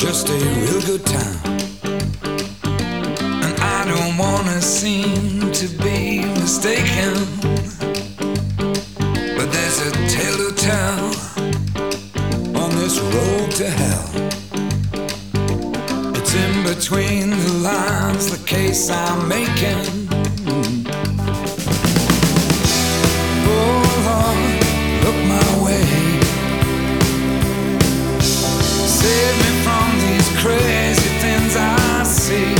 just a real good time. And I don't wanna seem to be mistaken, but there's a tale to tell on this road to hell. It's in between the lines, the case I'm making. Oh Lord, look my way. Save me from these crazy things I see.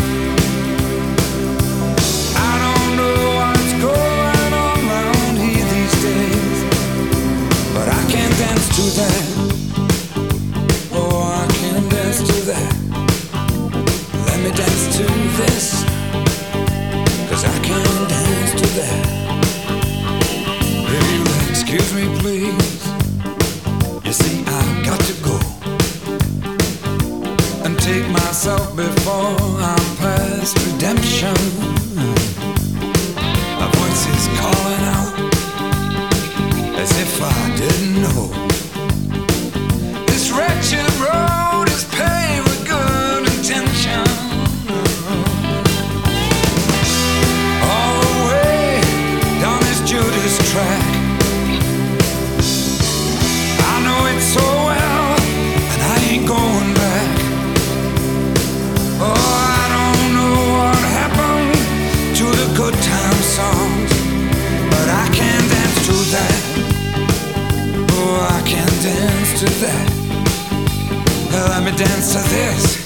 I don't know what's going on around here these days, but I can dance to that. Oh, I can dance to that. Let me dance to this, 'cause I can dance to that. Hey, excuse me please, you see I've got to go and take myself before I'm past redemption. My voice is calling out as if I didn't know. This wretched road is paved with good intention. All the way down this Judas track, I know it so well, and I ain't going back. Oh, I don't know what happened to the good time songs, but I can dance to that. Oh, I can dance to that. Let me dance to this.